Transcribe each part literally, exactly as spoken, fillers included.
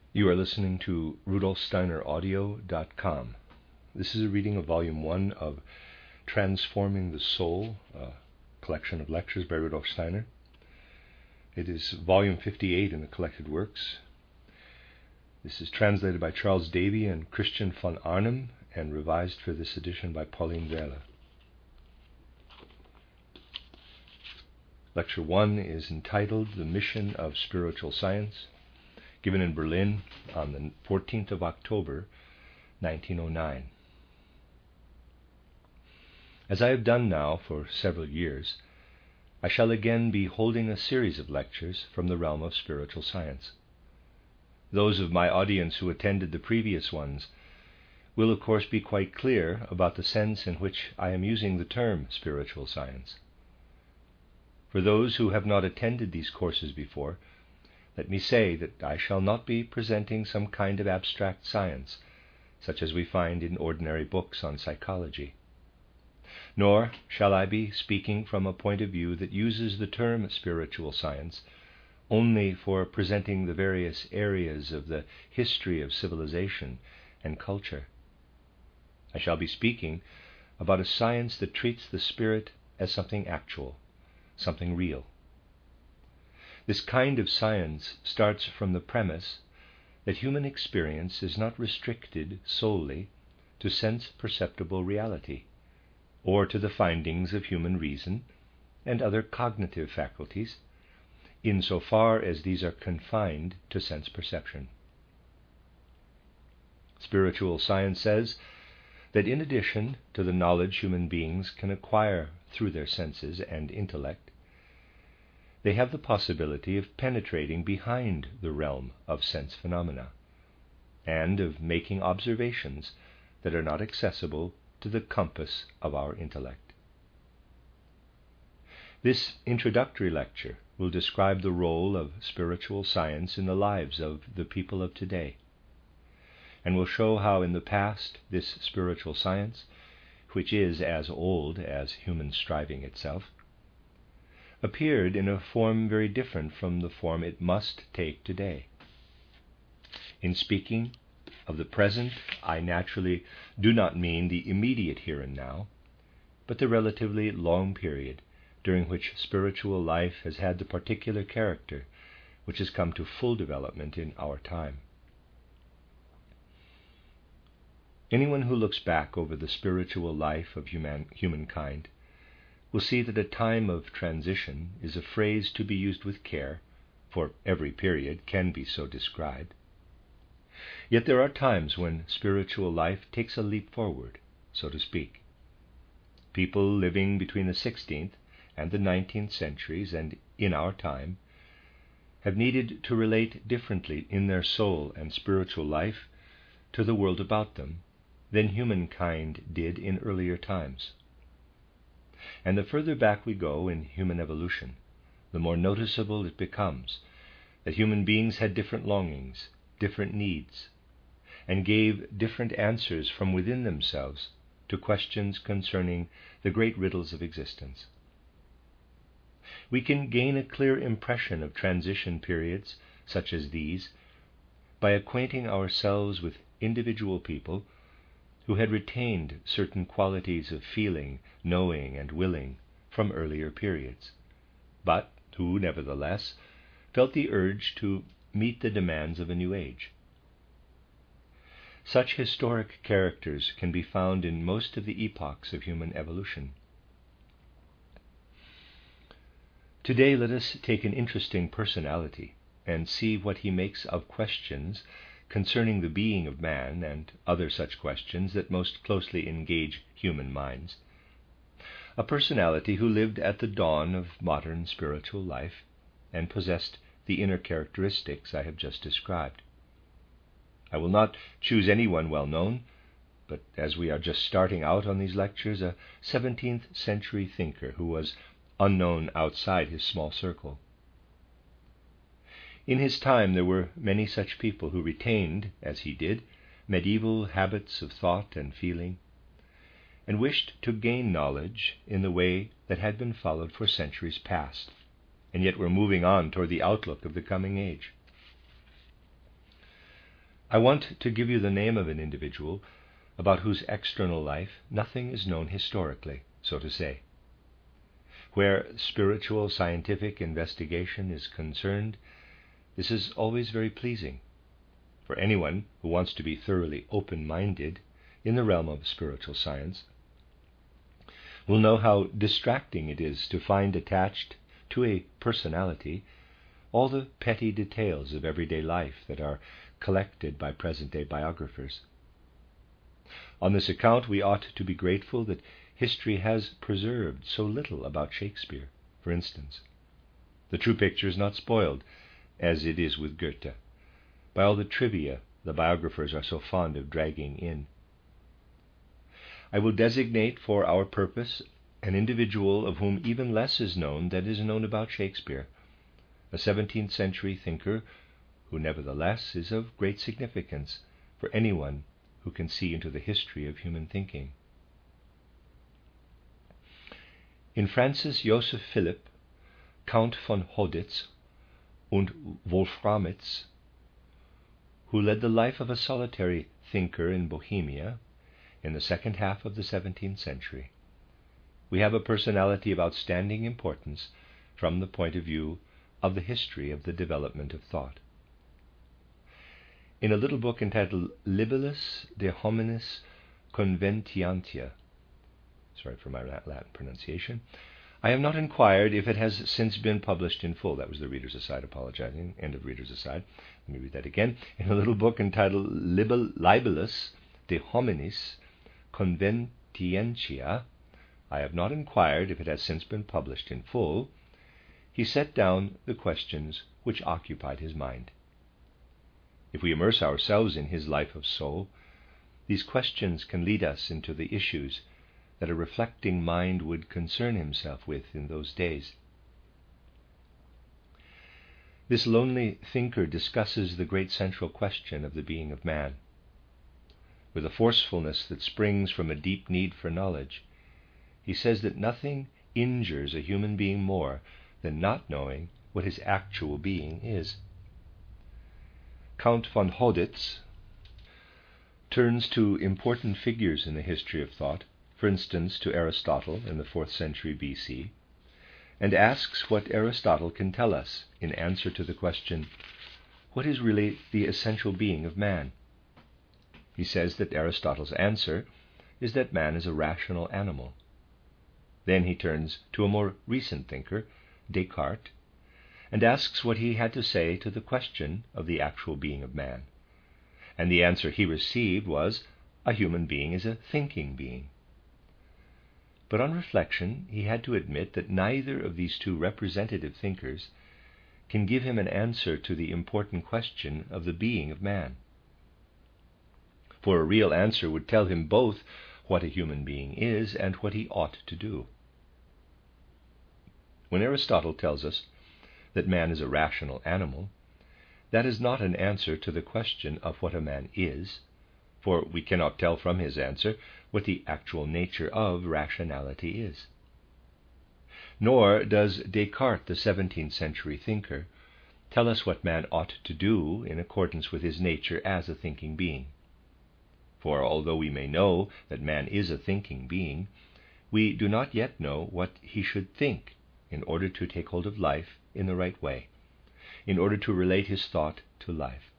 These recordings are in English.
You are listening to Rudolf Steiner Audio dot com. This is a reading of Volume one of Transforming the Soul, a collection of lectures by Rudolf Steiner. It is Volume fifty-eight in the Collected Works. This is translated by Charles Davy and Christian von Arnim and revised for this edition by Pauline Wehrle. Lecture one is entitled The Mission of Spiritual Science, given in Berlin on the fourteenth of October, nineteen oh nine. As I have done now for several years, I shall again be holding a series of lectures from the realm of spiritual science. Those of my audience who attended the previous ones will of course be quite clear about the sense in which I am using the term spiritual science. For those who have not attended these courses before, let me say that I shall not be presenting some kind of abstract science, such as we find in ordinary books on psychology. Nor shall I be speaking from a point of view that uses the term spiritual science only for presenting the various areas of the history of civilization and culture. I shall be speaking about a science that treats the spirit as something actual, something real. This kind of science starts from the premise that human experience is not restricted solely to sense-perceptible reality, or to the findings of human reason and other cognitive faculties, insofar as these are confined to sense perception. Spiritual science says that in addition to the knowledge human beings can acquire through their senses and intellect, they have the possibility of penetrating behind the realm of sense phenomena, and of making observations that are not accessible to the compass of our intellect. This introductory lecture will describe the role of spiritual science in the lives of the people of today, and will show how in the past this spiritual science, which is as old as human striving itself, appeared in a form very different from the form it must take today. In speaking of the present, I naturally do not mean the immediate here and now, but the relatively long period during which spiritual life has had the particular character which has come to full development in our time. Anyone who looks back over the spiritual life of human, humankind will see that a time of transition is a phrase to be used with care, for every period can be so described. Yet there are times when spiritual life takes a leap forward, so to speak. People living between the sixteenth and the nineteenth centuries and in our time have needed to relate differently in their soul and spiritual life to the world about them than humankind did in earlier times. And the further back we go in human evolution, the more noticeable it becomes that human beings had different longings, different needs, and gave different answers from within themselves to questions concerning the great riddles of existence. We can gain a clear impression of transition periods such as these by acquainting ourselves with individual people who had retained certain qualities of feeling, knowing, and willing from earlier periods, but who, nevertheless, felt the urge to meet the demands of a new age. Such historic characters can be found in most of the epochs of human evolution. Today, let us take an interesting personality and see what he makes of questions concerning the being of man and other such questions that most closely engage human minds. A personality who lived at the dawn of modern spiritual life and possessed the inner characteristics I have just described. I will not choose anyone well known, but as we are just starting out on these lectures, a seventeenth century thinker who was unknown outside his small circle. In his time there were many such people who retained, as he did, medieval habits of thought and feeling, and wished to gain knowledge in the way that had been followed for centuries past, and yet were moving on toward the outlook of the coming age. I want to give you the name of an individual about whose external life nothing is known historically, so to say. Where spiritual scientific investigation is concerned, this is always very pleasing. For anyone who wants to be thoroughly open-minded in the realm of spiritual science will know how distracting it is to find attached to a personality all the petty details of everyday life that are collected by present-day biographers. On this account, we ought to be grateful that history has preserved so little about Shakespeare, for instance. The true picture is not spoiled, as it is with Goethe, by all the trivia the biographers are so fond of dragging in. I will designate for our purpose an individual of whom even less is known than is known about Shakespeare, a seventeenth century thinker who nevertheless is of great significance for anyone who can see into the history of human thinking. In Francis Joseph Philipp, Count von Hoditz und Wolframitz, who led the life of a solitary thinker in Bohemia in the second half of the seventeenth century, we have a personality of outstanding importance from the point of view of the history of the development of thought. In a little book entitled Libellus de Hominis Conventiantia, sorry for my Latin pronunciation, I have not inquired if it has since been published in full. That was the reader's aside apologizing. End of reader's aside. Let me read that again. In a little book entitled Libellus de Hominis Conventientia, I have not inquired if it has since been published in full. He set down the questions which occupied his mind. If we immerse ourselves in his life of soul, these questions can lead us into the issues that a reflecting mind would concern himself with in those days. This lonely thinker discusses the great central question of the being of man. With a forcefulness that springs from a deep need for knowledge, he says that nothing injures a human being more than not knowing what his actual being is. Count von Hoditz turns to important figures in the history of thought, for instance to Aristotle in the fourth century B C, and asks what Aristotle can tell us in answer to the question, what is really the essential being of man? He says that Aristotle's answer is that man is a rational animal. Then he turns to a more recent thinker, Descartes, and asks what he had to say to the question of the actual being of man. And the answer he received was, a human being is a thinking being. But on reflection, he had to admit that neither of these two representative thinkers can give him an answer to the important question of the being of man. For a real answer would tell him both what a human being is and what he ought to do. When Aristotle tells us that man is a rational animal, that is not an answer to the question of what a man is, for we cannot tell from his answer what the actual nature of rationality is. Nor does Descartes, the seventeenth century thinker, tell us what man ought to do in accordance with his nature as a thinking being. For although we may know that man is a thinking being, we do not yet know what he should think in order to take hold of life in the right way, in order to relate his thought to life.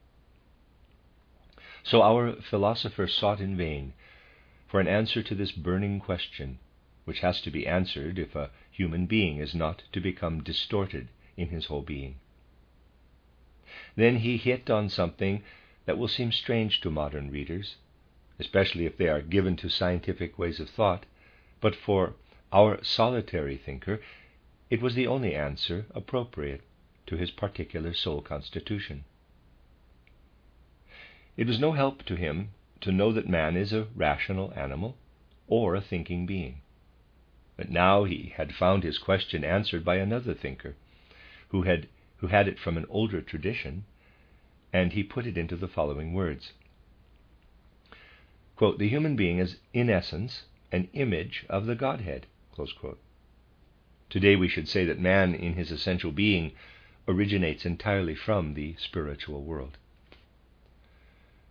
So our philosopher sought in vain for an answer to this burning question, which has to be answered if a human being is not to become distorted in his whole being. Then he hit on something that will seem strange to modern readers, especially if they are given to scientific ways of thought, but for our solitary thinker, it was the only answer appropriate to his particular soul constitution. It was no help to him to know that man is a rational animal or a thinking being. But now he had found his question answered by another thinker, who had, who had it from an older tradition, and he put it into the following words. Quote, the human being is, in essence, an image of the Godhead. Close quote. Today we should say that man in his essential being originates entirely from the spiritual world.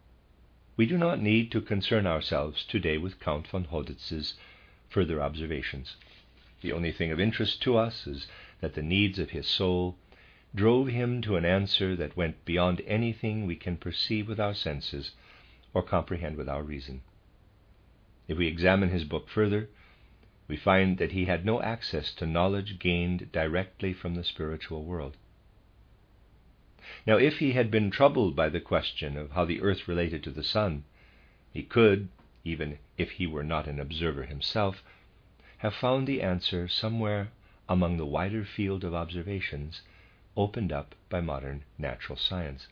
We do not need to concern ourselves today with Count von Hoditz's further observations. The only thing of interest to us is that the needs of his soul drove him to an answer that went beyond anything we can perceive with our senses or comprehend with our reason. If we examine his book further, we find that he had no access to knowledge gained directly from the spiritual world. Now, if he had been troubled by the question of how the earth related to the sun, he could, even if he were not an observer himself, have found the answer somewhere among the wider field of observations opened up by modern natural science.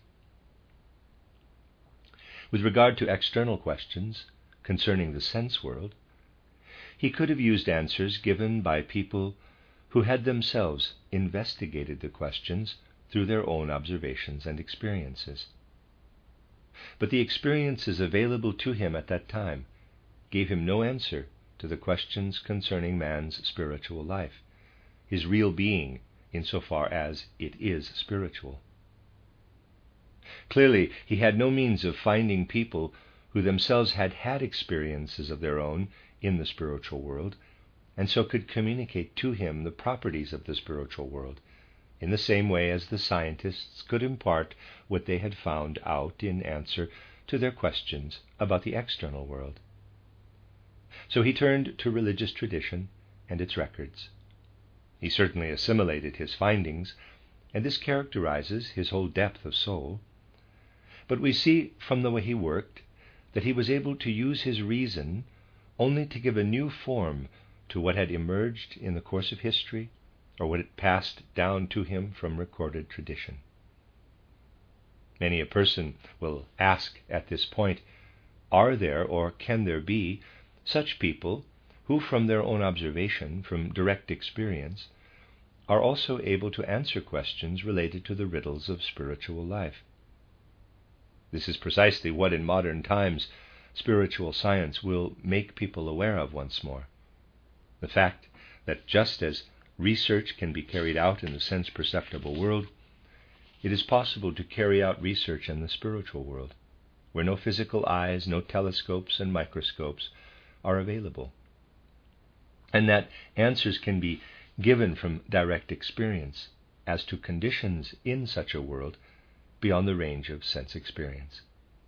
With regard to external questions concerning the sense world, he could have used answers given by people who had themselves investigated the questions through their own observations and experiences. But the experiences available to him at that time gave him no answer to the questions concerning man's spiritual life, his real being insofar as it is spiritual. Clearly, he had no means of finding people who themselves had had experiences of their own in the spiritual world, and so could communicate to him the properties of the spiritual world, in the same way as the scientists could impart what they had found out in answer to their questions about the external world. So he turned to religious tradition and its records. He certainly assimilated his findings, and this characterizes his whole depth of soul. But we see from the way he worked that he was able to use his reason only to give a new form to what had emerged in the course of history, or what had passed down to him from recorded tradition. Many a person will ask at this point, are there or can there be such people who, from their own observation, from direct experience, are also able to answer questions related to the riddles of spiritual life? This is precisely what in modern times spiritual science will make people aware of once more. The fact that just as research can be carried out in the sense-perceptible world, it is possible to carry out research in the spiritual world, where no physical eyes, no telescopes and microscopes are available, and that answers can be given from direct experience as to conditions in such a world beyond the range of sense experience.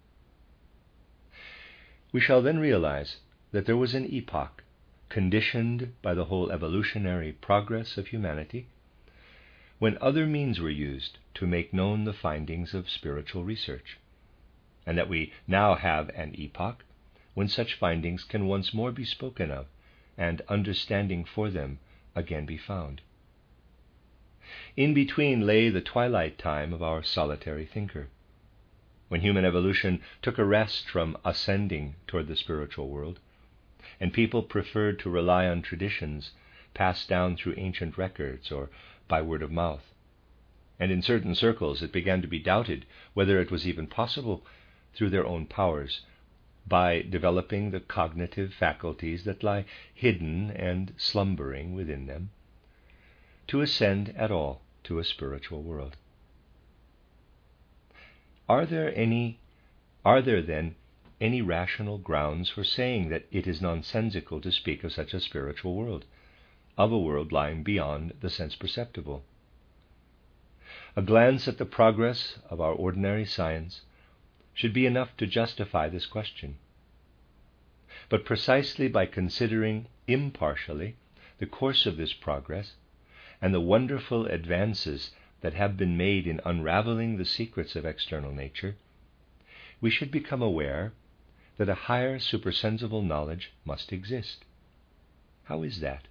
We shall then realize that there was an epoch conditioned by the whole evolutionary progress of humanity, when other means were used to make known the findings of spiritual research, and that we now have an epoch when such findings can once more be spoken of, and understanding for them again be found. In between lay the twilight time of our solitary thinker, when human evolution took a rest from ascending toward the spiritual world, and people preferred to rely on traditions passed down through ancient records or by word of mouth. And in certain circles it began to be doubted whether it was even possible, through their own powers, by developing the cognitive faculties that lie hidden and slumbering within them, to ascend at all to a spiritual world. Are there any, are there then any rational grounds for saying that it is nonsensical to speak of such a spiritual world, of a world lying beyond the sense perceptible? A glance at the progress of our ordinary science should be enough to justify this question. But precisely by considering impartially the course of this progress and the wonderful advances that have been made in unraveling the secrets of external nature, we should become aware that a higher supersensible knowledge must exist. How is that?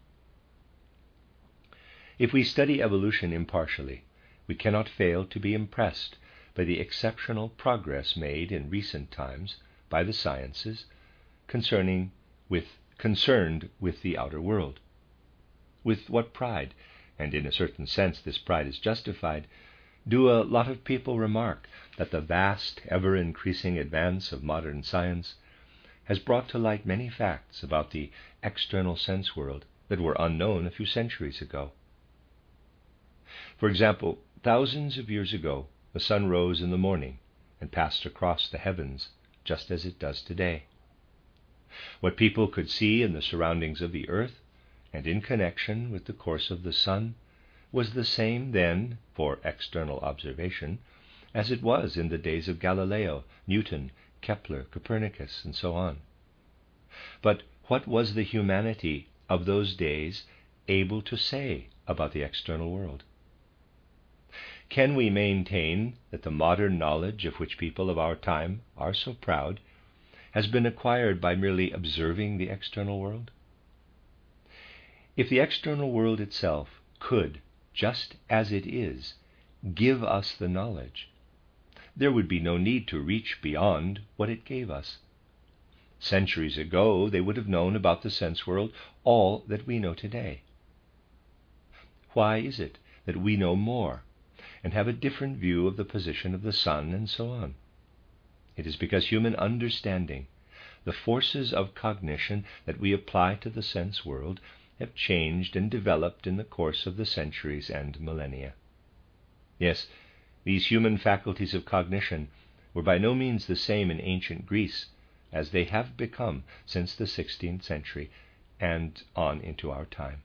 If we study evolution impartially, we cannot fail to be impressed by the exceptional progress made in recent times by the sciences concerning with concerned with the outer world. With what pride, and in a certain sense this pride is justified, do a lot of people remark that the vast, ever-increasing advance of modern science has brought to light many facts about the external sense world that were unknown a few centuries ago. For example, thousands of years ago, the sun rose in the morning and passed across the heavens just as it does today. What people could see in the surroundings of the earth and in connection with the course of the sun was the same then, for external observation, as it was in the days of Galileo, Newton, Kepler, Copernicus, and so on. But what was the humanity of those days able to say about the external world? Can we maintain that the modern knowledge of which people of our time are so proud has been acquired by merely observing the external world? If the external world itself could, just as it is, give us the knowledge, there would be no need to reach beyond what it gave us. Centuries ago, they would have known about the sense world all that we know today. Why is it that we know more and have a different view of the position of the sun and so on? It is because human understanding, the forces of cognition that we apply to the sense world, have changed and developed in the course of the centuries and millennia. Yes, these human faculties of cognition were by no means the same in ancient Greece as they have become since the sixteenth century and on into our time.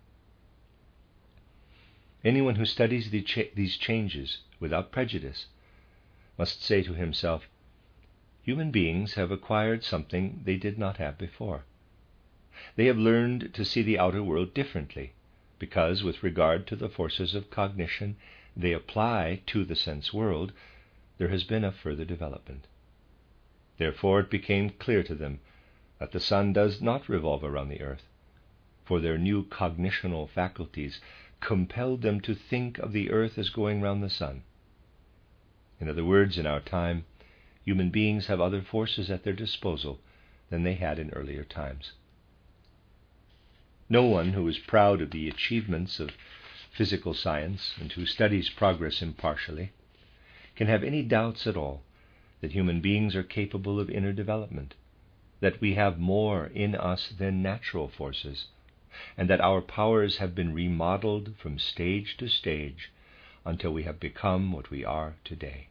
Anyone who studies the cha- these changes without prejudice must say to himself, human beings have acquired something they did not have before. They have learned to see the outer world differently, because with regard to the forces of cognition they apply to the sense world, there has been a further development. Therefore it became clear to them that the sun does not revolve around the earth, for their new cognitional faculties compelled them to think of the earth as going round the sun. In other words, in our time, human beings have other forces at their disposal than they had in earlier times. No one who is proud of the achievements of physical science and who studies progress impartially can have any doubts at all that human beings are capable of inner development, that we have more in us than natural forces, and that our powers have been remodeled from stage to stage until we have become what we are today.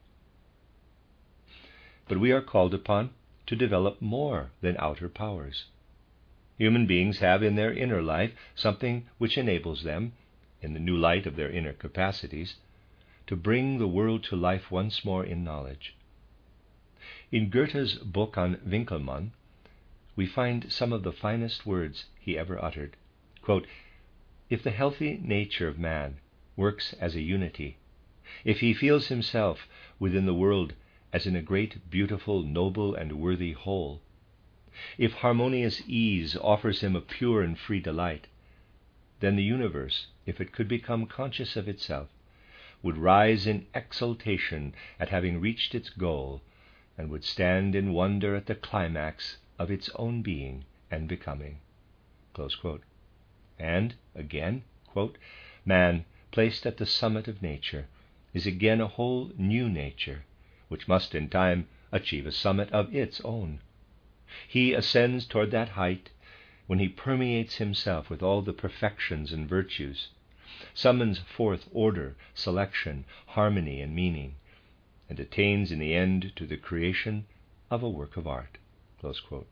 But we are called upon to develop more than outer powers. Human beings have in their inner life something which enables them, in the new light of their inner capacities, to bring the world to life once more in knowledge. In Goethe's book on Winckelmann, we find some of the finest words he ever uttered. Quote, "If the healthy nature of man works as a unity, if he feels himself within the world as in a great, beautiful, noble, and worthy whole, if harmonious ease offers him a pure and free delight, then the universe, if it could become conscious of itself, would rise in exultation at having reached its goal, and would stand in wonder at the climax of its own being and becoming." Close quote. And, again, quote, "Man, placed at the summit of nature, is again a whole new nature, which must in time achieve a summit of its own. He ascends toward that height when he permeates himself with all the perfections and virtues, summons forth order, selection, harmony, and meaning, and attains in the end to the creation of a work of art." Close quote.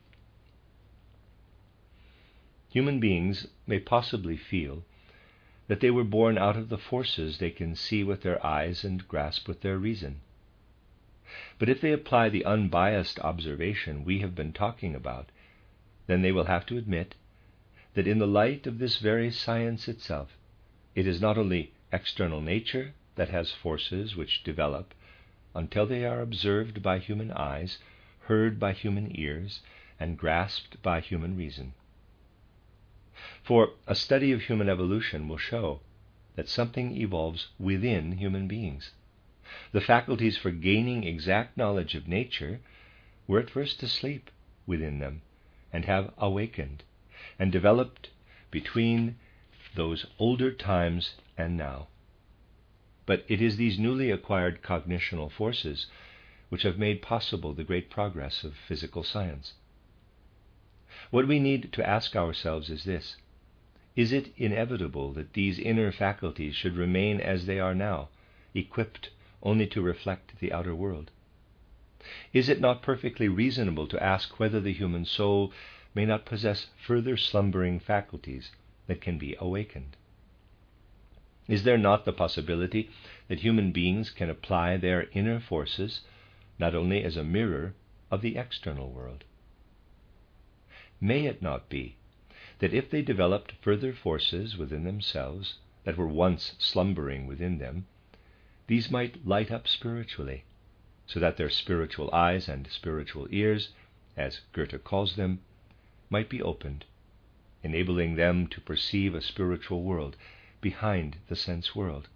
Human beings may possibly feel that they were born out of the forces they can see with their eyes and grasp with their reason. But if they apply the unbiased observation we have been talking about, then they will have to admit that in the light of this very science itself, it is not only external nature that has forces which develop until they are observed by human eyes, heard by human ears, and grasped by human reason. For a study of human evolution will show that something evolves within human beings. The faculties for gaining exact knowledge of nature were at first asleep within them, and have awakened and developed between those older times and now. But it is these newly acquired cognitional forces which have made possible the great progress of physical science. What we need to ask ourselves is this: is it inevitable that these inner faculties should remain as they are now, equipped only to reflect the outer world? Is it not perfectly reasonable to ask whether the human soul may not possess further slumbering faculties that can be awakened? Is there not the possibility that human beings can apply their inner forces not only as a mirror of the external world? May it not be that if they developed further forces within themselves that were once slumbering within them, these might light up spiritually, so that their spiritual eyes and spiritual ears, as Goethe calls them, might be opened, enabling them to perceive a spiritual world behind the sense world?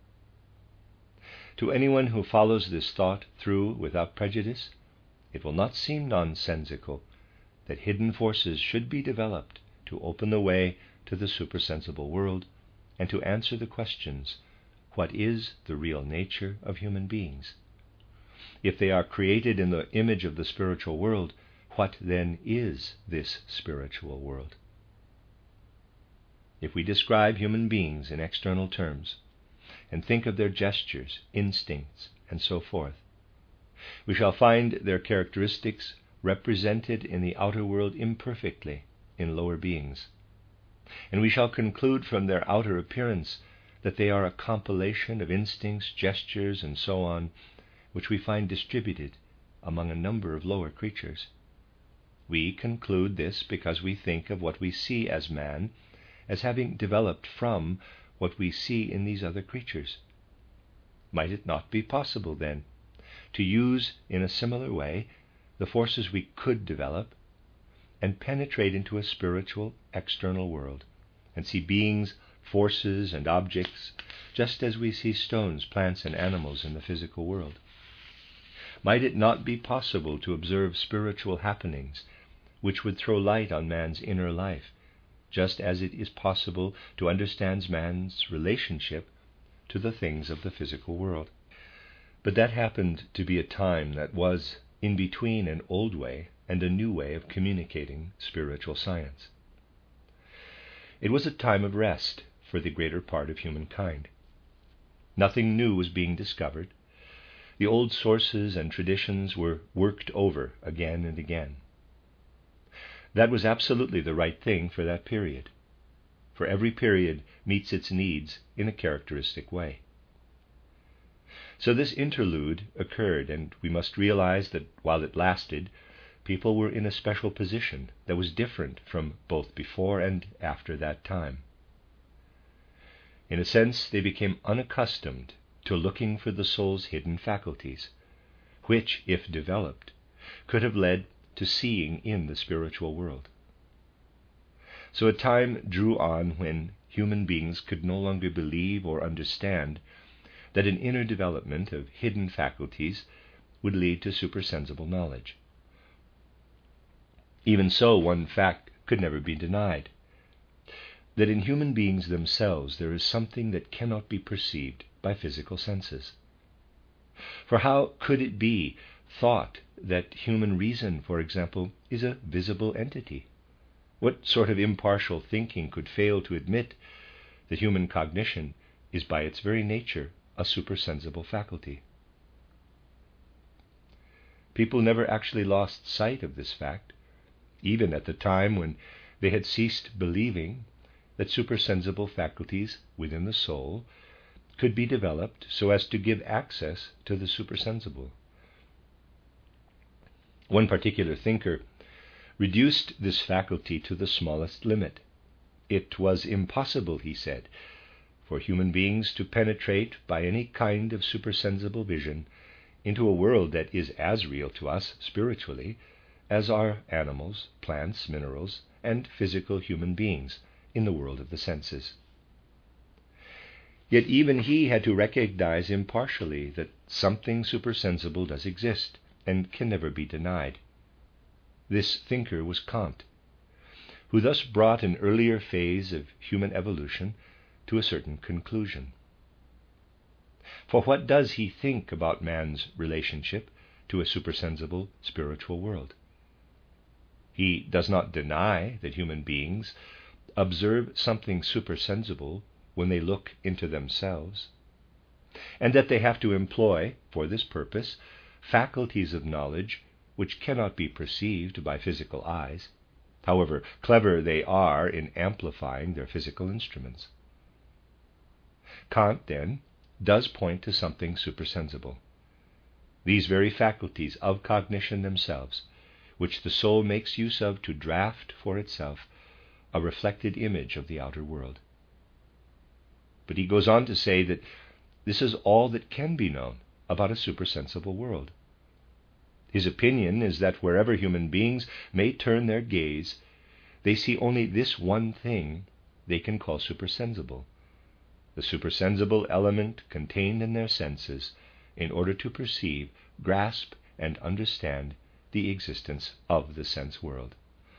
To anyone who follows this thought through without prejudice, it will not seem nonsensical that hidden forces should be developed to open the way to the supersensible world and to answer the questions, what is the real nature of human beings? If they are created in the image of the spiritual world, what then is this spiritual world? If we describe human beings in external terms and think of their gestures, instincts, and so forth, we shall find their characteristics represented in the outer world imperfectly in lower beings, and we shall conclude from their outer appearance that they are a compilation of instincts, gestures, and so on, which we find distributed among a number of lower creatures. We conclude this because we think of what we see as man as having developed from what we see in these other creatures. Might it not be possible, then, to use in a similar way the forces we could develop and penetrate into a spiritual external world and see beings, forces, and objects just as we see stones, plants, and animals in the physical world? Might it not be possible to observe spiritual happenings which would throw light on man's inner life, just as it is possible to understand man's relationship to the things of the physical world? But that happened to be a time that was in between an old way and a new way of communicating spiritual science. It was a time of rest for the greater part of humankind. Nothing new was being discovered. The old sources and traditions were worked over again and again. That was absolutely the right thing for that period, for every period meets its needs in a characteristic way. So this interlude occurred, and we must realize that while it lasted, people were in a special position that was different from both before and after that time. In a sense, they became unaccustomed to looking for the soul's hidden faculties, which, if developed, could have led to seeing in the spiritual world. So a time drew on when human beings could no longer believe or understand that an inner development of hidden faculties would lead to supersensible knowledge. Even so, one fact could never be denied, that in human beings themselves there is something that cannot be perceived by physical senses. For how could it be thought that human reason, for example, is a visible entity? What sort of impartial thinking could fail to admit that human cognition is by its very nature a supersensible faculty? People never actually lost sight of this fact, even at the time when they had ceased believing that supersensible faculties within the soul could be developed so as to give access to the supersensible. One particular thinker reduced this faculty to the smallest limit. It was impossible, he said, for human beings to penetrate by any kind of supersensible vision into a world that is as real to us spiritually as are animals, plants, minerals, and physical human beings in the world of the senses. Yet even he had to recognize impartially that something supersensible does exist and can never be denied. This thinker was Kant, who thus brought an earlier phase of human evolution to a certain conclusion. For what does he think about man's relationship to a supersensible spiritual world? He does not deny that human beings observe something supersensible when they look into themselves, and that they have to employ, for this purpose, faculties of knowledge which cannot be perceived by physical eyes, however clever they are in amplifying their physical instruments. Kant, then, does point to something supersensible. These very faculties of cognition themselves, which the soul makes use of to draft for itself a reflected image of the outer world. But he goes on to say that this is all that can be known about a supersensible world. His opinion is that wherever human beings may turn their gaze, they see only this one thing they can call supersensible, the supersensible element contained in their senses in order to perceive, grasp, and understand the existence of the sense world.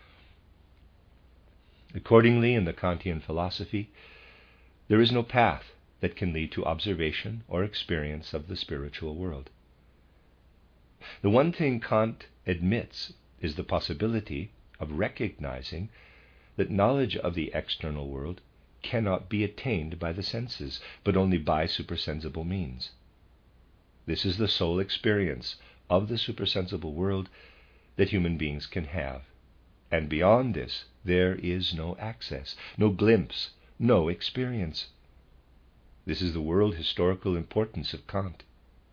Accordingly, in the Kantian philosophy, there is no path that can lead to observation or experience of the spiritual world. The one thing Kant admits is the possibility of recognizing that knowledge of the external world cannot be attained by the senses, but only by supersensible means. This is the sole experience of the supersensible world that human beings can have, and beyond this there is no access, no glimpse, no experience. This is the world historical importance of Kant.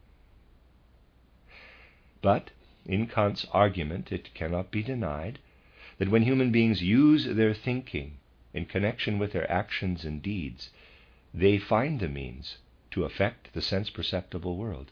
But in Kant's argument it cannot be denied that when human beings use their thinking in connection with their actions and deeds, they find the means to affect the sense-perceptible world.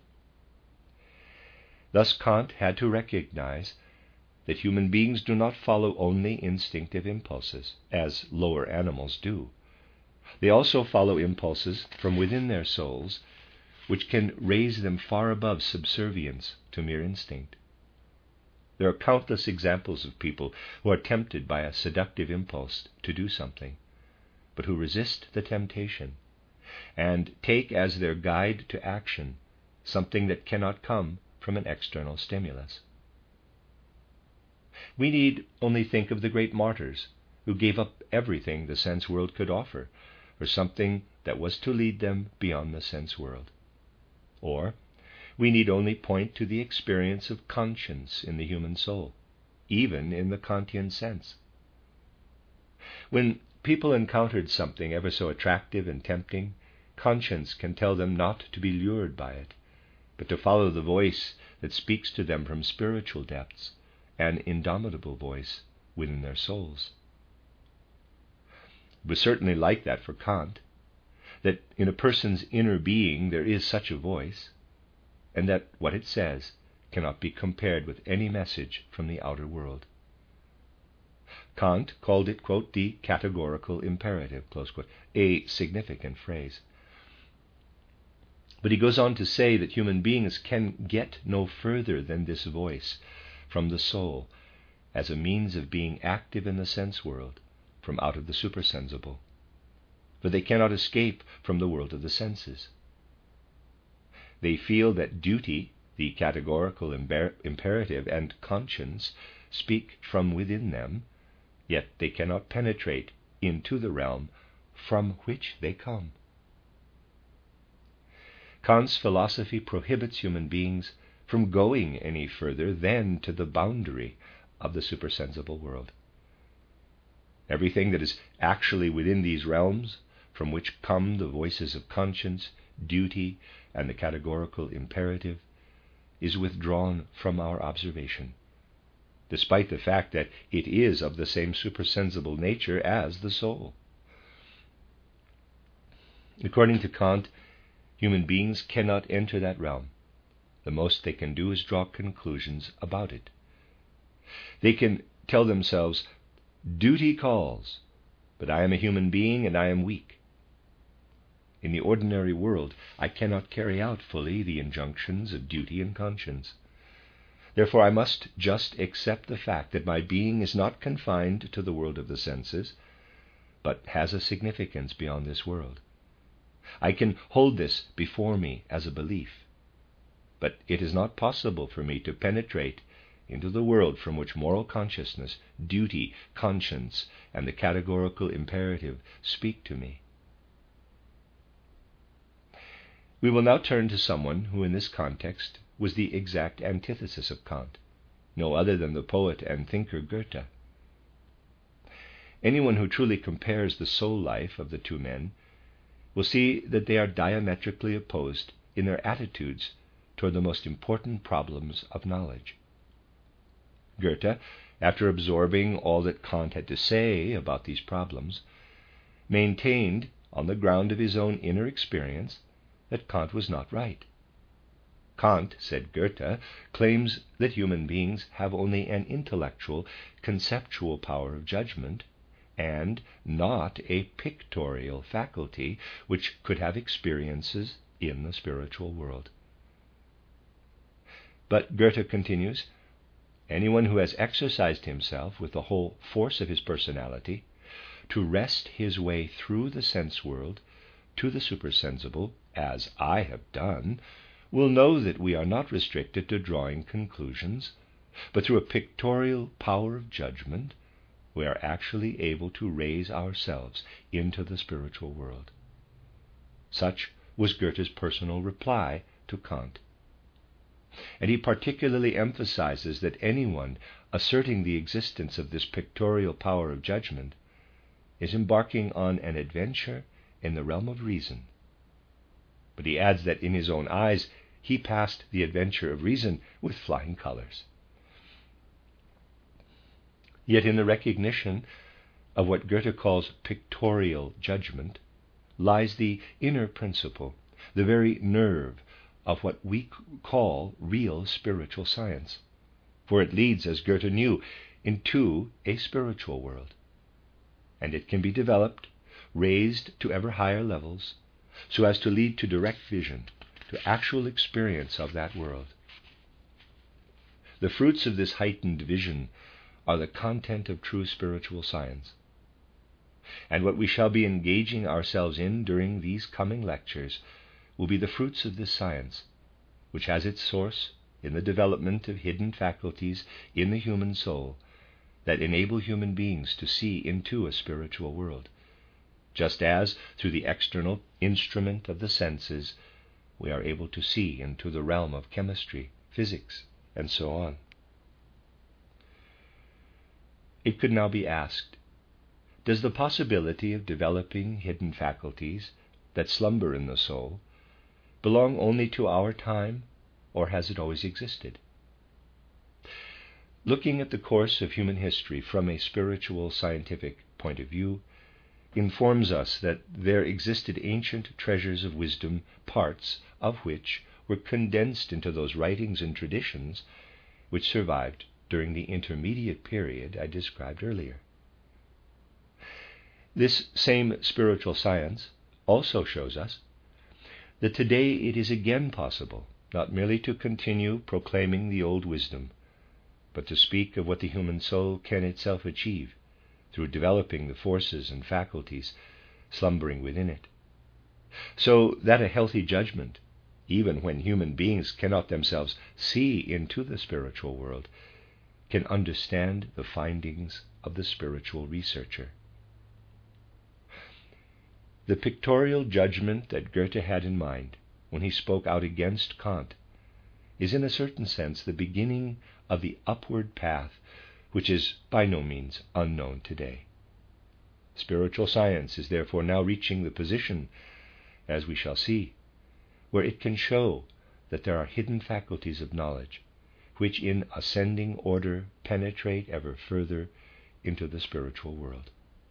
Thus Kant had to recognize that human beings do not follow only instinctive impulses, as lower animals do. They also follow impulses from within their souls, which can raise them far above subservience to mere instinct. There are countless examples of people who are tempted by a seductive impulse to do something, but who resist the temptation and take as their guide to action something that cannot come from an external stimulus. We need only think of the great martyrs who gave up everything the sense world could offer for something that was to lead them beyond the sense world. Or we need only point to the experience of conscience in the human soul, even in the Kantian sense. When people encountered something ever so attractive and tempting, conscience can tell them not to be lured by it, but to follow the voice that speaks to them from spiritual depths, an indomitable voice within their souls. It was certainly like that for Kant, that in a person's inner being there is such a voice, and that what it says cannot be compared with any message from the outer world. Kant called it, quote, the categorical imperative, close quote, a significant phrase. But he goes on to say that human beings can get no further than this voice from the soul as a means of being active in the sense world from out of the supersensible, for they cannot escape from the world of the senses. They feel that duty, the categorical imper- imperative, and conscience speak from within them, yet they cannot penetrate into the realm from which they come. Kant's philosophy prohibits human beings from going any further than to the boundary of the supersensible world. Everything that is actually within these realms, from which come the voices of conscience, duty, and the categorical imperative, is withdrawn from our observation, despite the fact that it is of the same supersensible nature as the soul. According to Kant, human beings cannot enter that realm. The most they can do is draw conclusions about it. They can tell themselves, duty calls, but I am a human being and I am weak. In the ordinary world, I cannot carry out fully the injunctions of duty and conscience. Therefore, I must just accept the fact that my being is not confined to the world of the senses, but has a significance beyond this world. I can hold this before me as a belief, but it is not possible for me to penetrate into the world from which moral consciousness, duty, conscience, and the categorical imperative speak to me. We will now turn to someone who in this context was the exact antithesis of Kant, no other than the poet and thinker Goethe. Anyone who truly compares the soul life of the two men will see that they are diametrically opposed in their attitudes toward the most important problems of knowledge. Goethe, after absorbing all that Kant had to say about these problems, maintained, on the ground of his own inner experience, that Kant was not right. Kant, said Goethe, claims that human beings have only an intellectual, conceptual power of judgment, and not a pictorial faculty which could have experiences in the spiritual world. But Goethe continues, anyone who has exercised himself with the whole force of his personality to wrest his way through the sense world to the supersensible, as I have done, will know that we are not restricted to drawing conclusions, but through a pictorial power of judgment, we are actually able to raise ourselves into the spiritual world. Such was Goethe's personal reply to Kant. And he particularly emphasizes that anyone asserting the existence of this pictorial power of judgment is embarking on an adventure in the realm of reason. But he adds that in his own eyes he passed the adventure of reason with flying colors. Yet in the recognition of what Goethe calls pictorial judgment lies the inner principle, the very nerve of what we call real spiritual science. For it leads, as Goethe knew, into a spiritual world. And it can be developed, raised to ever higher levels, so as to lead to direct vision, to actual experience of that world. The fruits of this heightened vision are the content of true spiritual science. And what we shall be engaging ourselves in during these coming lectures will be the fruits of this science, which has its source in the development of hidden faculties in the human soul that enable human beings to see into a spiritual world, just as, through the external instrument of the senses, we are able to see into the realm of chemistry, physics, and so on. It could now be asked, does the possibility of developing hidden faculties that slumber in the soul belong only to our time, or has it always existed? Looking at the course of human history from a spiritual scientific point of view informs us that there existed ancient treasures of wisdom, parts of which were condensed into those writings and traditions which survived during the intermediate period I described earlier. This same spiritual science also shows us that today it is again possible not merely to continue proclaiming the old wisdom, but to speak of what the human soul can itself achieve through developing the forces and faculties slumbering within it, so that a healthy judgment, even when human beings cannot themselves see into the spiritual world, can understand the findings of the spiritual researcher. The pictorial judgment that Goethe had in mind when he spoke out against Kant is in a certain sense the beginning of the upward path which is by no means unknown today. Spiritual science is therefore now reaching the position, as we shall see, where it can show that there are hidden faculties of knowledge which in ascending order penetrate ever further into the spiritual world.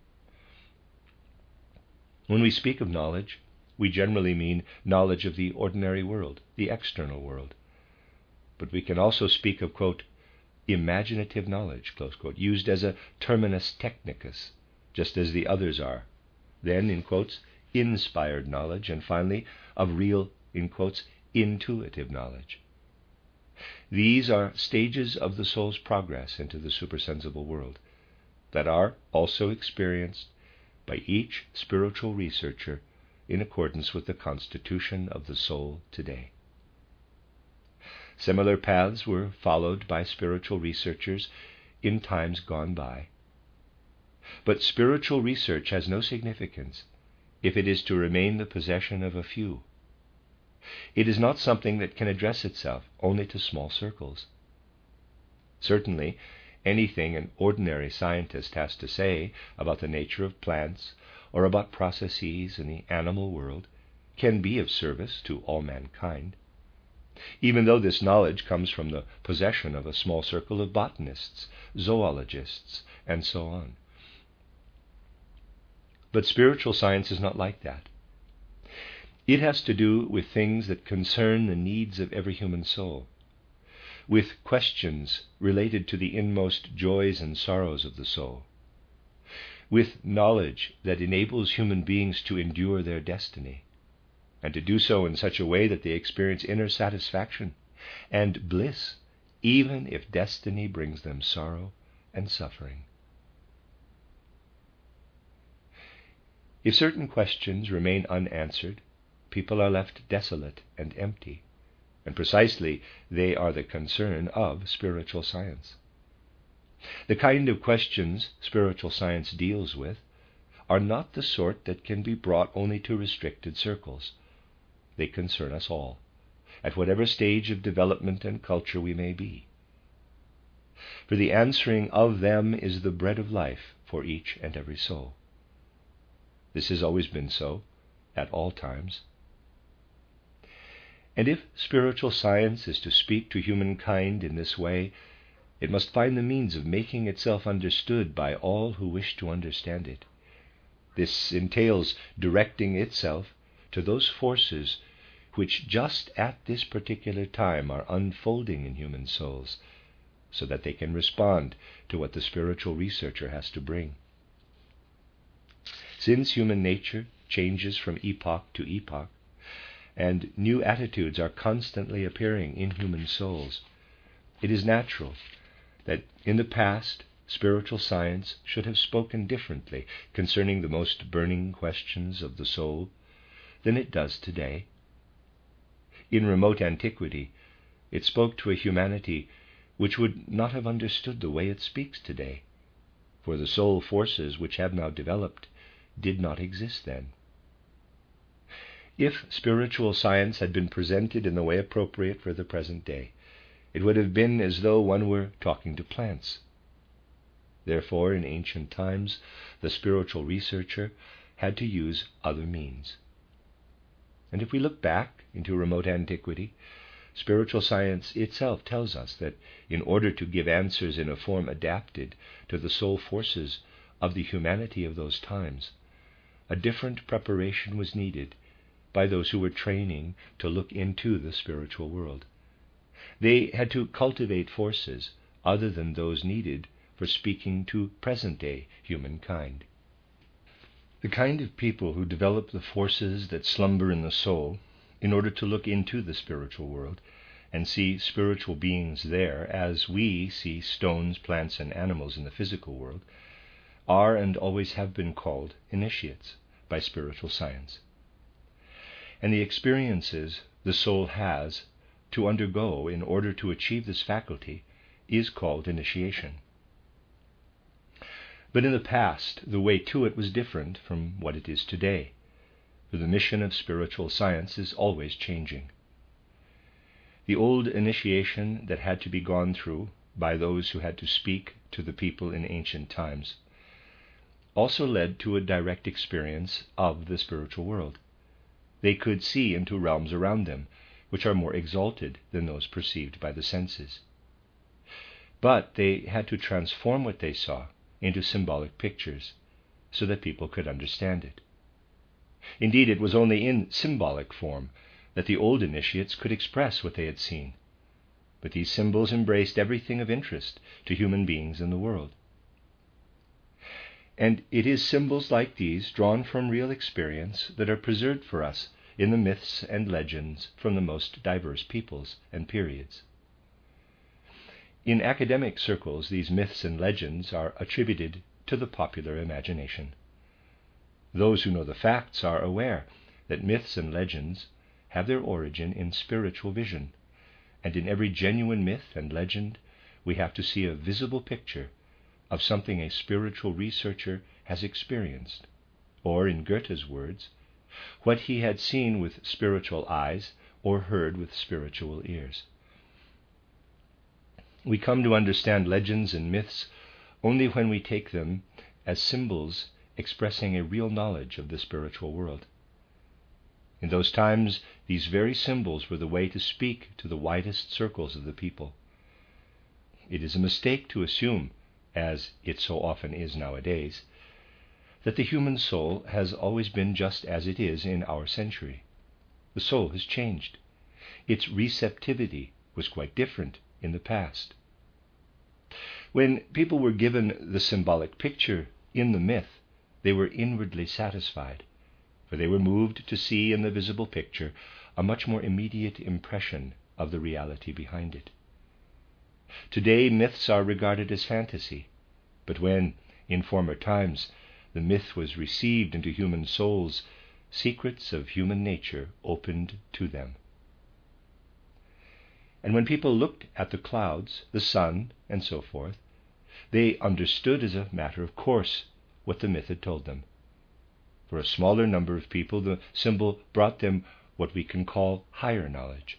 When we speak of knowledge, we generally mean knowledge of the ordinary world, the external world. But we can also speak of, quote, imaginative knowledge, close quote, used as a terminus technicus, just as the others are. Then, in quotes, inspired knowledge, and finally, of real, in quotes, intuitive knowledge. These are stages of the soul's progress into the supersensible world that are also experienced by each spiritual researcher in accordance with the constitution of the soul today. Similar paths were followed by spiritual researchers in times gone by. But spiritual research has no significance if it is to remain the possession of a few. It is not something that can address itself only to small circles. Certainly, anything an ordinary scientist has to say about the nature of plants or about processes in the animal world can be of service to all mankind, even though this knowledge comes from the possession of a small circle of botanists, zoologists, and so on. But spiritual science is not like that. It has to do with things that concern the needs of every human soul, with questions related to the inmost joys and sorrows of the soul, with knowledge that enables human beings to endure their destiny, and to do so in such a way that they experience inner satisfaction and bliss, even if destiny brings them sorrow and suffering. If certain questions remain unanswered, people are left desolate and empty, and precisely they are the concern of spiritual science. The kind of questions spiritual science deals with are not the sort that can be brought only to restricted circles. They concern us all, at whatever stage of development and culture we may be. For the answering of them is the bread of life for each and every soul. This has always been so, at all times. And if spiritual science is to speak to humankind in this way, it must find the means of making itself understood by all who wish to understand it. This entails directing itself to those forces which just at this particular time are unfolding in human souls, so that they can respond to what the spiritual researcher has to bring. Since human nature changes from epoch to epoch, and new attitudes are constantly appearing in human souls, it is natural that in the past spiritual science should have spoken differently concerning the most burning questions of the soul than it does today. In remote antiquity, it spoke to a humanity which would not have understood the way it speaks today, for the soul forces which have now developed did not exist then. If spiritual science had been presented in the way appropriate for the present day, it would have been as though one were talking to plants. Therefore, in ancient times, the spiritual researcher had to use other means. And if we look back into remote antiquity, spiritual science itself tells us that in order to give answers in a form adapted to the soul forces of the humanity of those times, a different preparation was needed by those who were training to look into the spiritual world. They had to cultivate forces other than those needed for speaking to present-day humankind. The kind of people who develop the forces that slumber in the soul in order to look into the spiritual world and see spiritual beings there as we see stones, plants, and animals in the physical world are and always have been called initiates by spiritual science. And the experiences the soul has to undergo in order to achieve this faculty is called initiation. But in the past, the way to it was different from what it is today, for the mission of spiritual science is always changing. The old initiation that had to be gone through by those who had to speak to the people in ancient times also led to a direct experience of the spiritual world. They could see into realms around them, which are more exalted than those perceived by the senses. But they had to transform what they saw into symbolic pictures, so that people could understand it. Indeed, it was only in symbolic form that the old initiates could express what they had seen. But these symbols embraced everything of interest to human beings in the world. And it is symbols like these, drawn from real experience, that are preserved for us in the myths and legends from the most diverse peoples and periods. In academic circles, these myths and legends are attributed to the popular imagination. Those who know the facts are aware that myths and legends have their origin in spiritual vision, and in every genuine myth and legend we have to see a visible picture of something a spiritual researcher has experienced, or, in Goethe's words, what he had seen with spiritual eyes or heard with spiritual ears. We come to understand legends and myths only when we take them as symbols expressing a real knowledge of the spiritual world. In those times, these very symbols were the way to speak to the widest circles of the people. It is a mistake to assume, as it so often is nowadays, that the human soul has always been just as it is in our century. The soul has changed. Its receptivity was quite different in the past. When people were given the symbolic picture in the myth, they were inwardly satisfied, for they were moved to see in the visible picture a much more immediate impression of the reality behind it. Today, myths are regarded as fantasy, but when, in former times, the myth was received into human souls, secrets of human nature opened to them. And when people looked at the clouds, the sun, and so forth, they understood as a matter of course what the myth had told them. For a smaller number of people, the symbol brought them what we can call higher knowledge.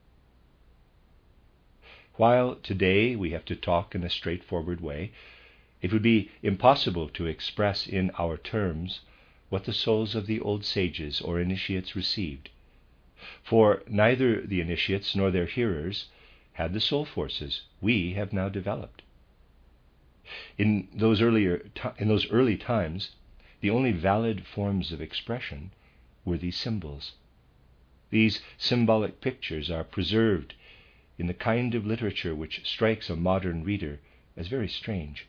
While today we have to talk in a straightforward way, it would be impossible to express in our terms what the souls of the old sages or initiates received, for neither the initiates nor their hearers had the soul forces we have now developed. In those earlier in those early times, the only valid forms of expression were these symbols. These symbolic pictures are preserved in the kind of literature which strikes a modern reader as very strange.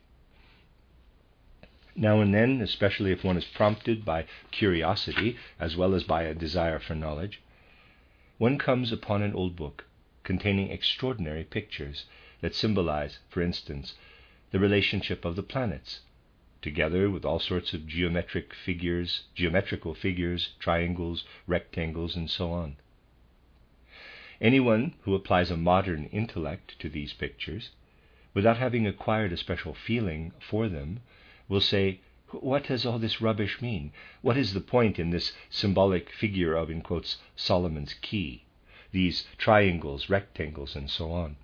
Now and then, especially if one is prompted by curiosity as well as by a desire for knowledge, one comes upon an old book containing extraordinary pictures that symbolize, for instance, the relationship of the planets, together with all sorts of geometric figures, geometrical figures, triangles, rectangles, and so on. Anyone who applies a modern intellect to these pictures, without having acquired a special feeling for them, will say, what does all this rubbish mean? What is the point in this symbolic figure of, in quotes, Solomon's key, these triangles, rectangles, and so on?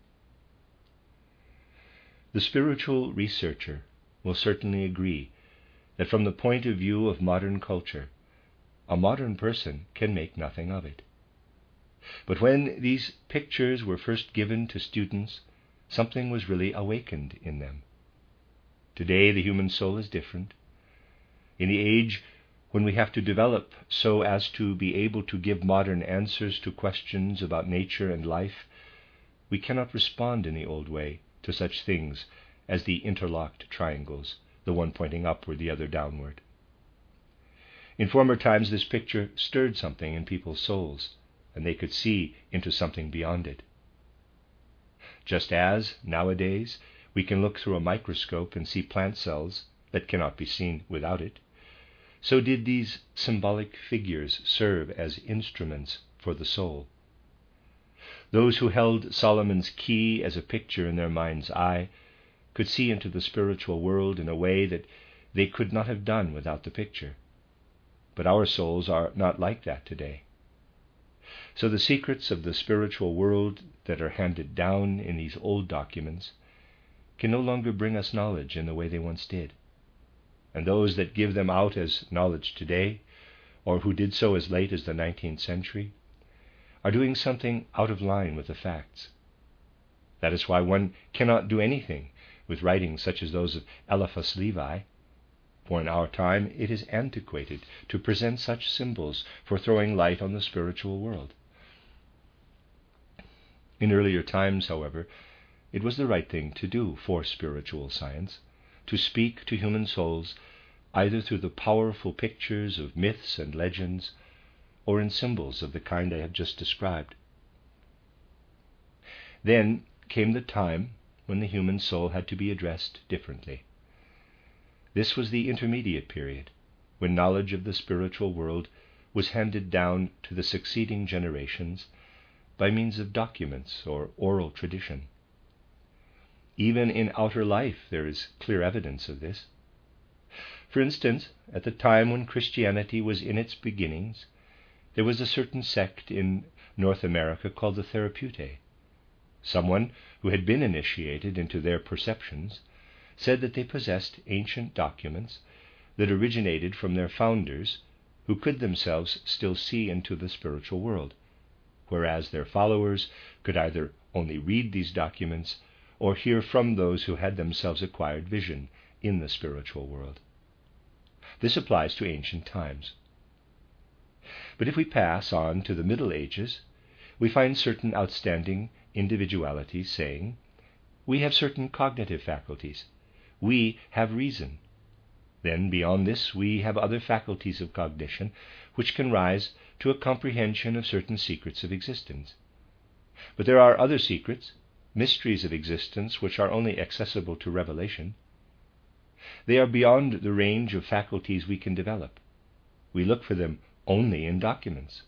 The spiritual researcher will certainly agree that from the point of view of modern culture, a modern person can make nothing of it. But when these pictures were first given to students, something was really awakened in them. Today the human soul is different. In the age when we have to develop so as to be able to give modern answers to questions about nature and life, we cannot respond in the old way to such things as the interlocked triangles, the one pointing upward, the other downward. In former times this picture stirred something in people's souls, and they could see into something beyond it. Just as, nowadays, we can look through a microscope and see plant cells that cannot be seen without it, so did these symbolic figures serve as instruments for the soul. Those who held Solomon's key as a picture in their mind's eye could see into the spiritual world in a way that they could not have done without the picture. But our souls are not like that today. So the secrets of the spiritual world that are handed down in these old documents can no longer bring us knowledge in the way they once did. And those that give them out as knowledge today, or who did so as late as the nineteenth century, are doing something out of line with the facts. That is why one cannot do anything with writings such as those of Eliphas Levi, for in our time it is antiquated to present such symbols for throwing light on the spiritual world. In earlier times, however, it was the right thing to do for spiritual science, to speak to human souls either through the powerful pictures of myths and legends or in symbols of the kind I have just described. Then came the time when the human soul had to be addressed differently. This was the intermediate period, when knowledge of the spiritual world was handed down to the succeeding generations by means of documents or oral tradition. Even in outer life there is clear evidence of this. For instance, at the time when Christianity was in its beginnings, there was a certain sect in North America called the Therapeutae. Someone who had been initiated into their perceptions said that they possessed ancient documents that originated from their founders, who could themselves still see into the spiritual world, whereas their followers could either only read these documents or hear from those who had themselves acquired vision in the spiritual world. This applies to ancient times. But if we pass on to the Middle Ages, we find certain outstanding individualities saying, "We have certain cognitive faculties. We have reason. Then beyond this we have other faculties of cognition which can rise to a comprehension of certain secrets of existence. But there are other secrets, mysteries of existence which are only accessible to revelation. They are beyond the range of faculties we can develop. We look for them only in documents."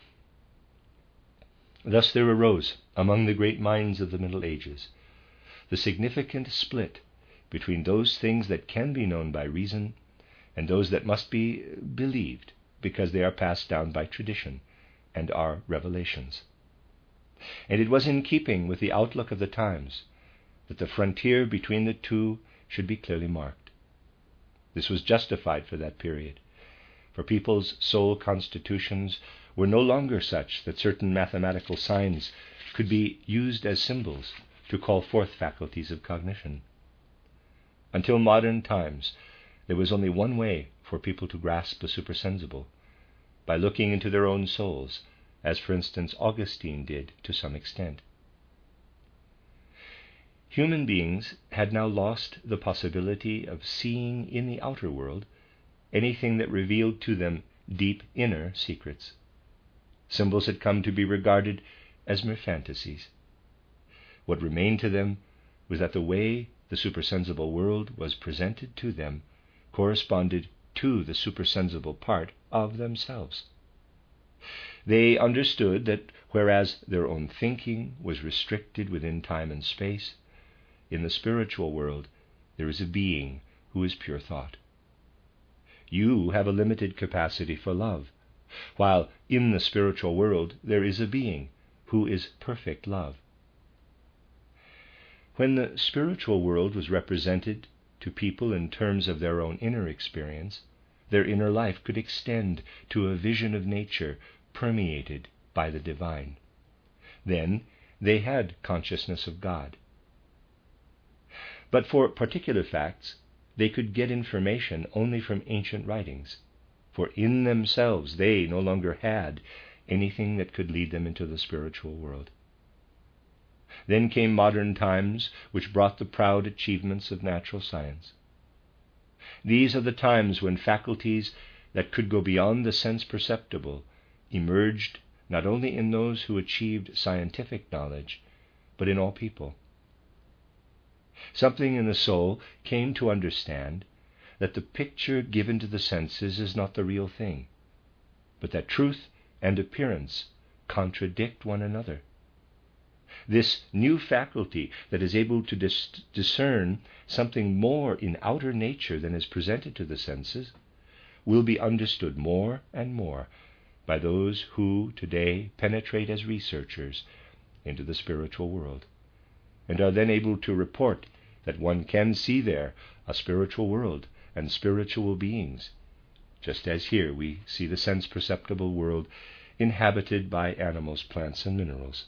Thus there arose among the great minds of the Middle Ages the significant split between those things that can be known by reason and those that must be believed because they are passed down by tradition and are revelations. And it was in keeping with the outlook of the times that the frontier between the two should be clearly marked. This was justified for that period, for people's soul constitutions were no longer such that certain mathematical signs could be used as symbols to call forth faculties of cognition. Until modern times, there was only one way for people to grasp the supersensible, by looking into their own souls, as for instance Augustine did to some extent. Human beings had now lost the possibility of seeing in the outer world anything that revealed to them deep inner secrets. Symbols had come to be regarded as mere fantasies. What remained to them was that the way the supersensible world was presented to them corresponded to the supersensible part of themselves. They understood that whereas their own thinking was restricted within time and space, in the spiritual world there is a being who is pure thought. You have a limited capacity for love, while in the spiritual world there is a being who is perfect love. When the spiritual world was represented to people in terms of their own inner experience, their inner life could extend to a vision of nature permeated by the divine. Then they had consciousness of God. But for particular facts, they could get information only from ancient writings, for in themselves they no longer had anything that could lead them into the spiritual world. Then came modern times, which brought the proud achievements of natural science. These are the times when faculties that could go beyond the sense perceptible emerged not only in those who achieved scientific knowledge, but in all people. Something in the soul came to understand that the picture given to the senses is not the real thing, but that truth and appearance contradict one another. This new faculty that is able to dis- discern something more in outer nature than is presented to the senses will be understood more and more by those who today penetrate as researchers into the spiritual world, and are then able to report that one can see there a spiritual world and spiritual beings, just as here we see the sense-perceptible world inhabited by animals, plants, and minerals.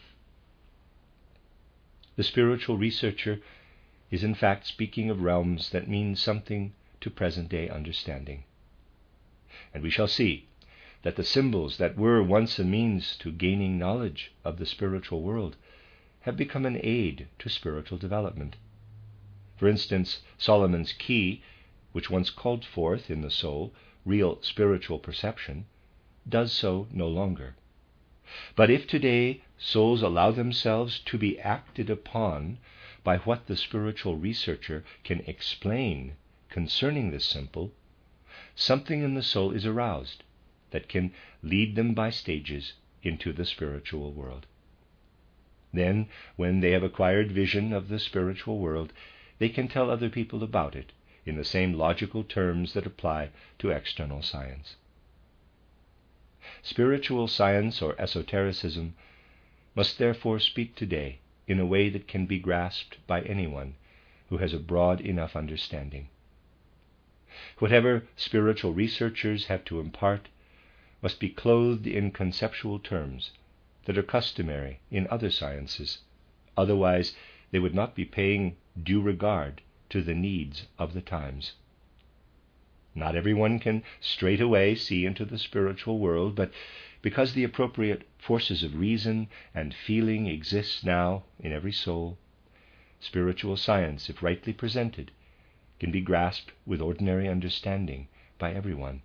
The spiritual researcher is in fact speaking of realms that mean something to present-day understanding. And we shall see that the symbols that were once a means to gaining knowledge of the spiritual world have become an aid to spiritual development. For instance, Solomon's key, which once called forth in the soul real spiritual perception, does so no longer. But if today souls allow themselves to be acted upon by what the spiritual researcher can explain concerning this symbol, something in the soul is aroused that can lead them by stages into the spiritual world. Then, when they have acquired vision of the spiritual world, they can tell other people about it in the same logical terms that apply to external science. Spiritual science or esotericism must therefore speak today in a way that can be grasped by anyone who has a broad enough understanding. Whatever spiritual researchers have to impart must be clothed in conceptual terms that are customary in other sciences. Otherwise, they would not be paying due regard to the needs of the times. Not everyone can straight away see into the spiritual world, but because the appropriate forces of reason and feeling exist now in every soul, spiritual science, if rightly presented, can be grasped with ordinary understanding by everyone.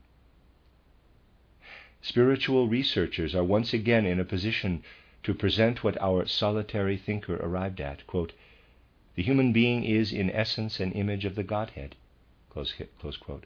Spiritual researchers are once again in a position to present what our solitary thinker arrived at. Quote, "The human being is in essence an image of the Godhead." Close, close quote.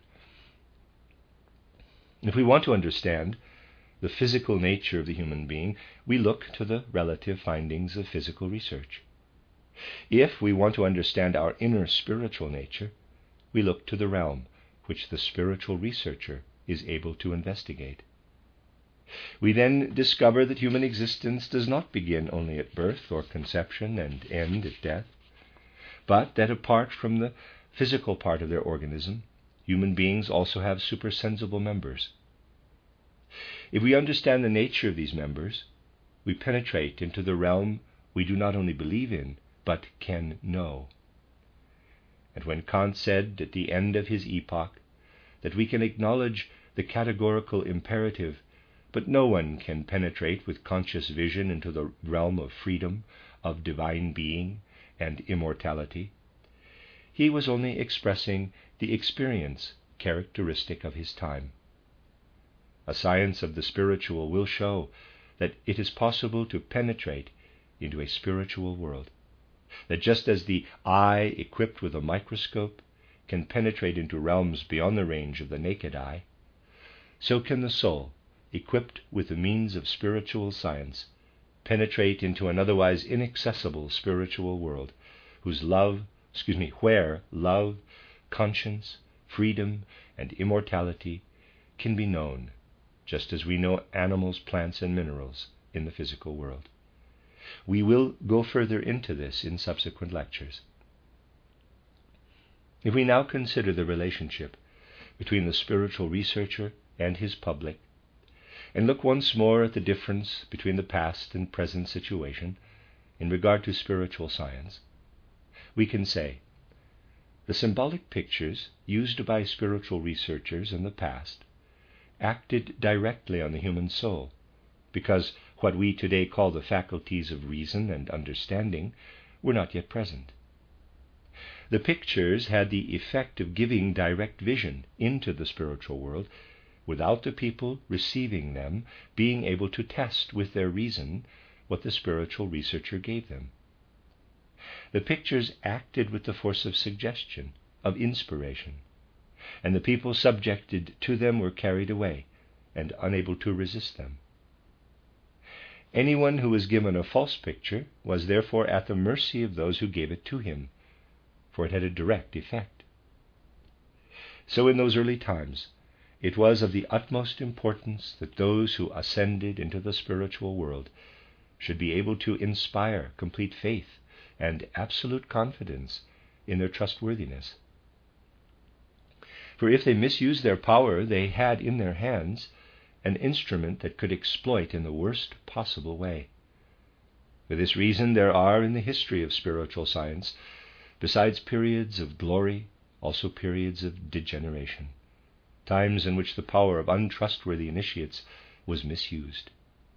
If we want to understand the physical nature of the human being, we look to the relative findings of physical research. If we want to understand our inner spiritual nature, we look to the realm which the spiritual researcher is able to investigate. We then discover that human existence does not begin only at birth or conception and end at death, but that apart from the physical part of their organism, human beings also have supersensible members. If we understand the nature of these members, we penetrate into the realm we do not only believe in, but can know. And when Kant said at the end of his epoch that we can acknowledge the categorical imperative, but no one can penetrate with conscious vision into the realm of freedom, of divine being, and immortality, he was only expressing the experience characteristic of his time. A science of the spiritual will show that it is possible to penetrate into a spiritual world, that just as the eye equipped with a microscope can penetrate into realms beyond the range of the naked eye, so can the soul, equipped with the means of spiritual science, penetrate into an otherwise inaccessible spiritual world, whose love, excuse me, where love, conscience, freedom, and immortality can be known, just as we know animals, plants, and minerals in the physical world. We will go further into this in subsequent lectures. If we now consider the relationship between the spiritual researcher and his public, and look once more at the difference between the past and present situation in regard to spiritual science, we can say the symbolic pictures used by spiritual researchers in the past acted directly on the human soul, because what we today call the faculties of reason and understanding were not yet present. The pictures had the effect of giving direct vision into the spiritual world, without the people receiving them being able to test with their reason what the spiritual researcher gave them. The pictures acted with the force of suggestion, of inspiration, and the people subjected to them were carried away and unable to resist them. Anyone who was given a false picture was therefore at the mercy of those who gave it to him, for it had a direct effect. So in those early times, it was of the utmost importance that those who ascended into the spiritual world should be able to inspire complete faith and absolute confidence in their trustworthiness. For if they misused their power, they had in their hands an instrument that could exploit in the worst possible way. For this reason, there are in the history of spiritual science, besides periods of glory, also periods of degeneration, times in which the power of untrustworthy initiates was misused.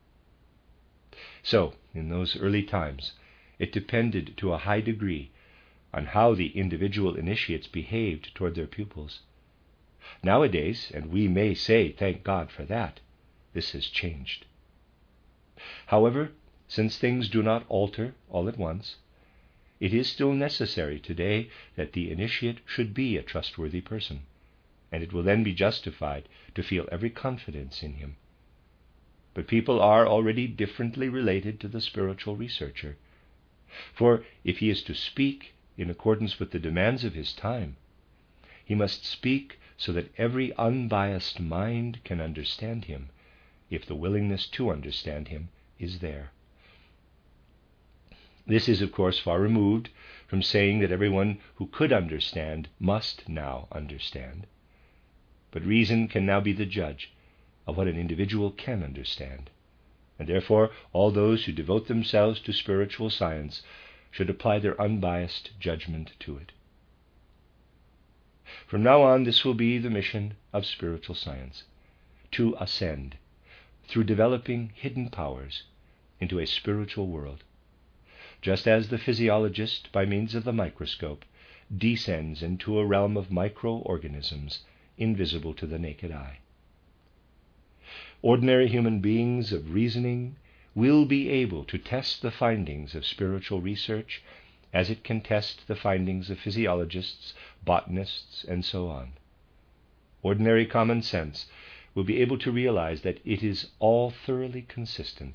So, in those early times, it depended to a high degree on how the individual initiates behaved toward their pupils. Nowadays, and we may say, thank God for that, this has changed. However, since things do not alter all at once, it is still necessary today that the initiate should be a trustworthy person, and it will then be justified to feel every confidence in him. But people are already differently related to the spiritual researcher, for if he is to speak in accordance with the demands of his time, he must speak so that every unbiased mind can understand him if the willingness to understand him is there. This is, of course, far removed from saying that everyone who could understand must now understand. But reason can now be the judge of what an individual can understand, and therefore all those who devote themselves to spiritual science should apply their unbiased judgment to it. From now on, this will be the mission of spiritual science, to ascend, through developing hidden powers, into a spiritual world, just as the physiologist, by means of the microscope, descends into a realm of microorganisms invisible to the naked eye. Ordinary human beings of reasoning will be able to test the findings of spiritual research as it can test the findings of physiologists, botanists, and so on. Ordinary common sense will be able to realize that it is all thoroughly consistent.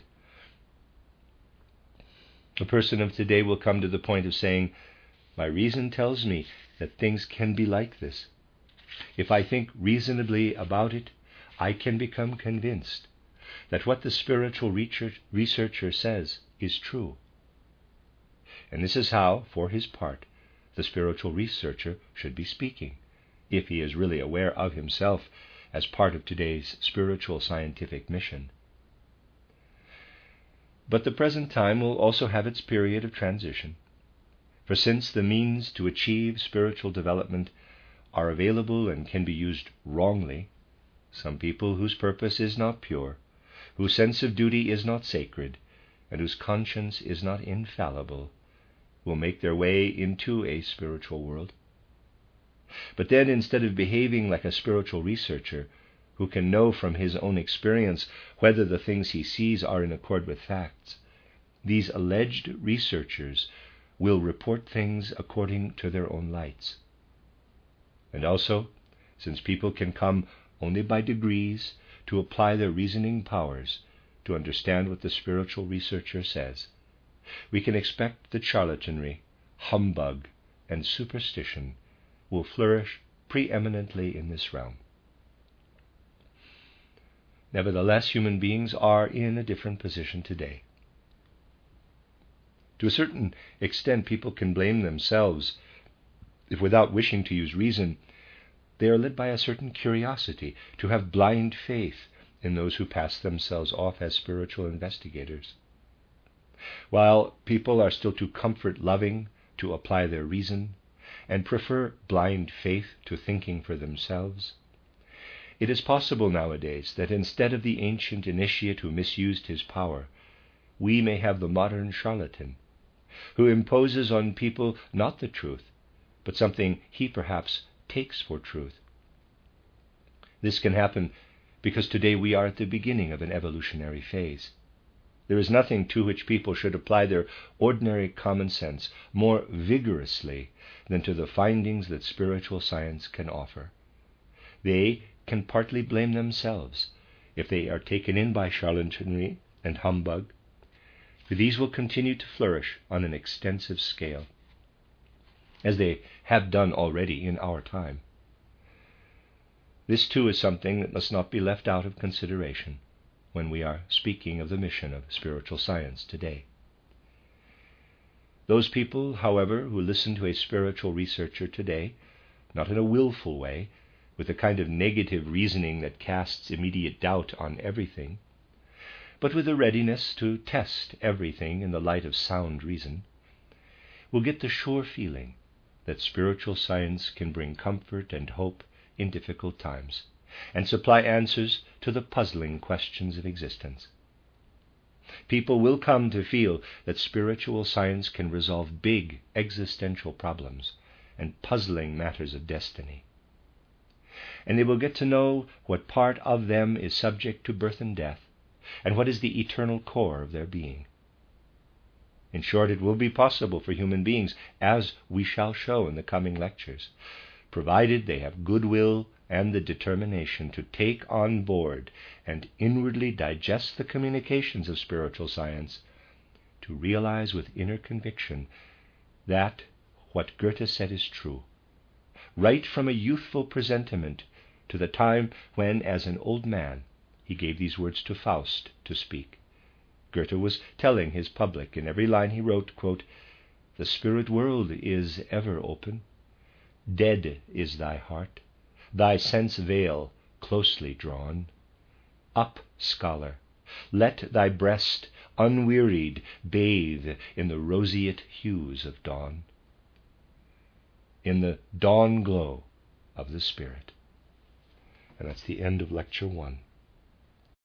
A person of today will come to the point of saying, "My reason tells me that things can be like this. If I think reasonably about it, I can become convinced that what the spiritual researcher says is true." And this is how, for his part, the spiritual researcher should be speaking, if he is really aware of himself as part of today's spiritual scientific mission. But the present time will also have its period of transition, for since the means to achieve spiritual development are available and can be used wrongly, some people whose purpose is not pure, whose sense of duty is not sacred, and whose conscience is not infallible, will make their way into a spiritual world. But then, instead of behaving like a spiritual researcher, who can know from his own experience whether the things he sees are in accord with facts, these alleged researchers will report things according to their own lights. And also, since people can come only by degrees to apply their reasoning powers to understand what the spiritual researcher says, we can expect that charlatanry, humbug, and superstition will flourish preeminently in this realm. Nevertheless, human beings are in a different position today. To a certain extent, people can blame themselves if, without wishing to use reason, they are led by a certain curiosity to have blind faith in those who pass themselves off as spiritual investigators. While people are still too comfort-loving to apply their reason and prefer blind faith to thinking for themselves, it is possible nowadays that instead of the ancient initiate who misused his power, we may have the modern charlatan, who imposes on people not the truth, but something he perhaps takes for truth. This can happen because today we are at the beginning of an evolutionary phase. There is nothing to which people should apply their ordinary common sense more vigorously than to the findings that spiritual science can offer. They can partly blame themselves if they are taken in by charlatanry and humbug, for these will continue to flourish on an extensive scale, as they have done already in our time. This too is something that must not be left out of consideration when we are speaking of the mission of spiritual science today. Those people, however, who listen to a spiritual researcher today, not in a willful way, with a kind of negative reasoning that casts immediate doubt on everything, but with a readiness to test everything in the light of sound reason, will get the sure feeling that spiritual science can bring comfort and hope in difficult times, and supply answers to the puzzling questions of existence. People will come to feel that spiritual science can resolve big existential problems and puzzling matters of destiny. And they will get to know what part of them is subject to birth and death, and what is the eternal core of their being. In short, it will be possible for human beings, as we shall show in the coming lectures, provided they have goodwill and the determination to take on board and inwardly digest the communications of spiritual science, to realize with inner conviction that what Goethe said is true, right from a youthful presentiment to the time when, as an old man, he gave these words to Faust to speak. Goethe was telling his public in every line he wrote, quote, "The spirit world is ever open. Dead is thy heart, thy sense veil closely drawn. Up, scholar, let thy breast unwearied bathe in the roseate hues of dawn, in the dawn glow of the spirit." And that's the end of lecture one.